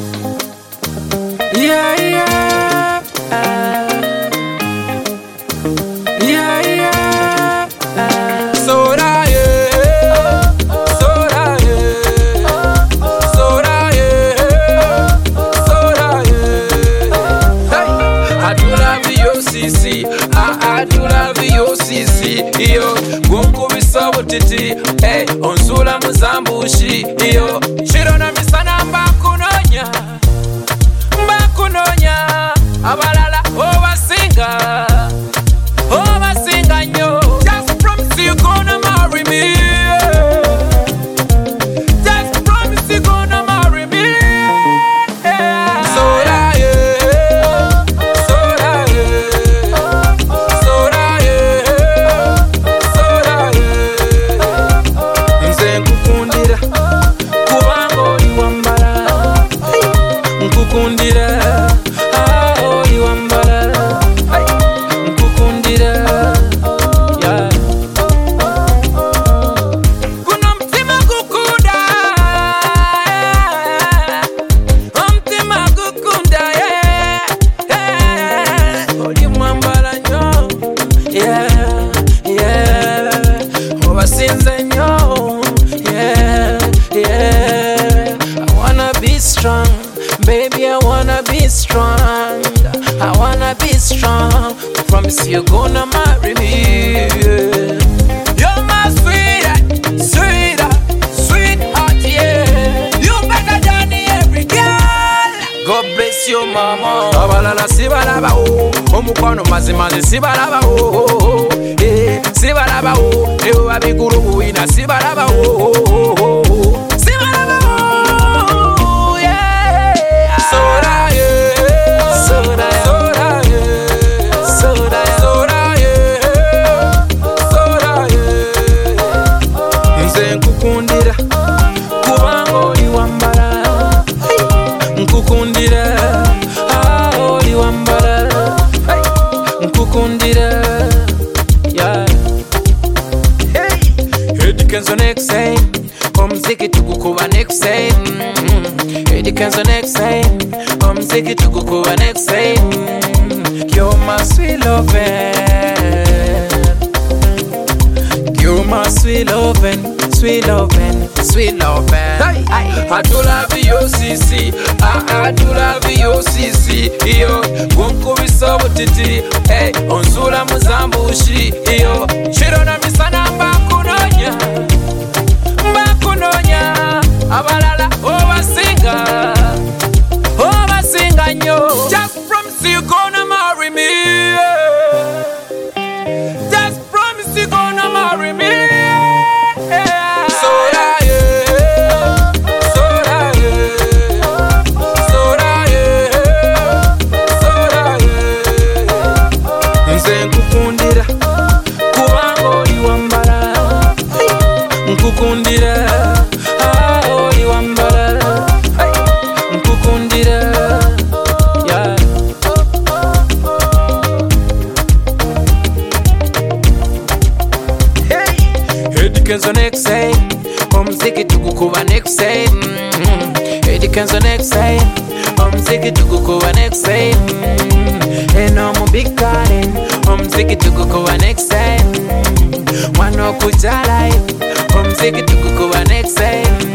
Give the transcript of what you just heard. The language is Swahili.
Yeah, yeah. Yeah, yeah. Soda, yeah. Soda, yeah. Soda, yeah. Soda, yeah. Hey, I do love you, CC. I do love you, CC. Yo, gonku bisabu titi. Hey, onsula muzambushi. Yo, shirona misana mbakunonya. Mbakunonya. Abalala, obasinga. Obasinga nyo. Just promise you gonna marry me. Just promise you gonna marry me. Soda, yeah. Soda, yeah. Soda, yeah. Soda, yeah. Nze nkukundira kubanga oli wambala. Nkukundira oli wambala. Nkukundira, yeah. Kuno mtima gukunda, mtima gukunda, yeah. Oli mwambala nyo, yeah, yeah. Obasinze nyo, yeah, yeah. I wanna be strong, baby, I wanna be strong. I wanna be strong. Promise you're gonna marry me. Yeah. You're my sweetheart, yeah. You better than every girl. God bless you, mama. Abalala sibalaba o, omukwano mazimazi sibalaba o, sibalaba o, ewo abiguru buina sibalaba o, sibalaba o, yeah. Soda, yeah. Soda, soda, yeah. Soda, soda, yeah. Soda, yeah. Nze nkukundira kubanga oli wambala. Nkukundira oli wambala. Nkukundira, yeah. Hey, Eddie Kenzo next time. Omziki tukukuba next time. Eddie Kenzo next time. Omziki tukukuba next time. You're my sweet lovin'. You're my sweet lovin', sweet lovin', sweet lovin'. Hey, I do love you, CC. I do love you, CC. Yo, gonku bisabu titi. Hey, onsula muzambushi. Yo, shirona misana mbakunonya. Mbakunonya. Abalala, obasinga. Obasinga nyo. Just promise you gonna marry me. Just promise you gonna marry me. Soda, yeah. Soda, yeah. Soda, yeah. Soda, yeah. Nze nkukundira kubanga oli wambala. Nkukundira oli wambala. Nkukundira, yeah. Hey, Eddie Kenzo next time. Omziki tukukuba next time. Eddie Kenzo next time. Omziki tukukuba next time. Eno mubikane. Omziki tukukuba next time. Wano kuja live. Omziki tukukuba next time.